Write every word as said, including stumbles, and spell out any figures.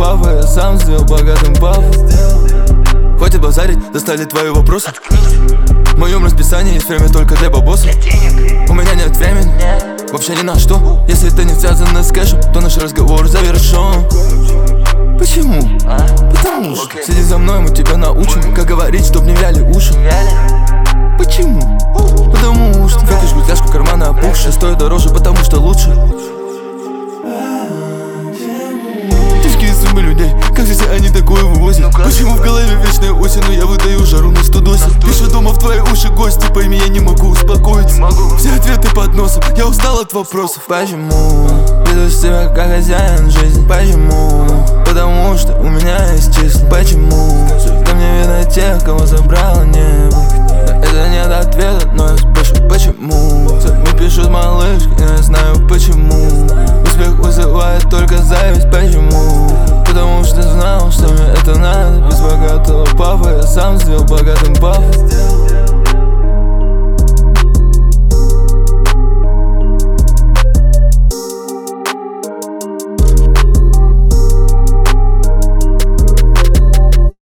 папа, я сам сделал богатым папу. Хватит базарить, достали твои вопросы. В моем расписании есть время только для бабоса. У меня нет времени, вообще ни на что. Если это не связано с кэшем, то наш разговор завершен. Почему? Потому что сиди за мной, мы тебя научим, как говорить, чтоб не вяли уши. Почему? Потому что как и бутляшку кармана опухшая стоит дороже, потому что лучше. Тяжкие судьбы людей, как же все они такое вывозят? Почему в голове вечная осень, но я выдаю жару на сто досит? Пишу дома в твои уши гости, пойми, я не могу успокоиться. Все ответы под носом, я устал от вопросов. Почему? Веду себя как хозяин жизни. Почему? Потому что у меня есть числа. Почему? Ко мне видно тех, кого забрало небо. Это нет ответа, но я спрашиваю, почему? Мне пишут малышки, и я знаю почему. Успех вызывает только зависть, почему? Потому что знал, что мне это надо. Без богатого папы я сам сделал богатым папу.